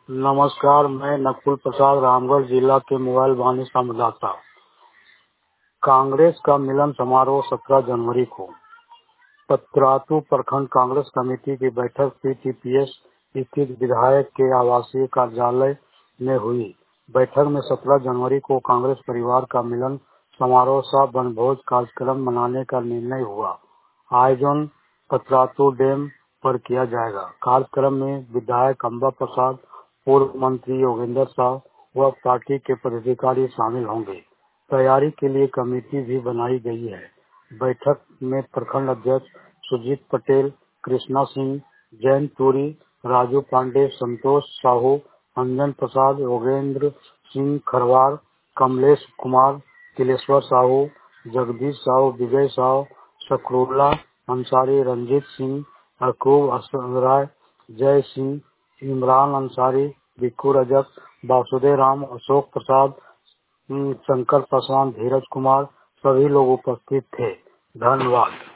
नमस्कार, मैं नकुल प्रसाद रामगढ़ जिला के मोबाइल वाणी संवाददाता। कांग्रेस का मिलन समारोह 17 जनवरी को पतरातू प्रखंड कांग्रेस कमेटी की बैठक पीटीपीएस स्थित विधायक के आवासीय कार्यालय में हुई। बैठक में 17 जनवरी को कांग्रेस परिवार का मिलन समारोह सह वनभोज कार्यक्रम मनाने का निर्णय हुआ। आयोजन पतरातू डैम पर किया जाएगा। कार्यक्रम में विधायक अंबा प्रसाद, पूर्व मंत्री योगेंद्र साहब व पार्टी के पदाधिकारी शामिल होंगे। तैयारी के लिए कमेटी भी बनाई गई है। बैठक में प्रखंड अध्यक्ष सुजीत पटेल, कृष्णा सिंह, जैन तुरी, राजू पांडे, संतोष साहू, अंजन प्रसाद, योगेंद्र सिंह खरवार, कमलेश कुमार, तिलेश्वर साहू, जगदीश साहू, विजय साहू, शकरुल्ला अंसारी, रंजीत सिंह, अकूब राय, जय सिंह, इमरान अंसारी, बिक्कू रजक, वासुदेव राम, अशोक प्रसाद, शंकर पासवान, धीरज कुमार सभी लोग उपस्थित थे। धन्यवाद।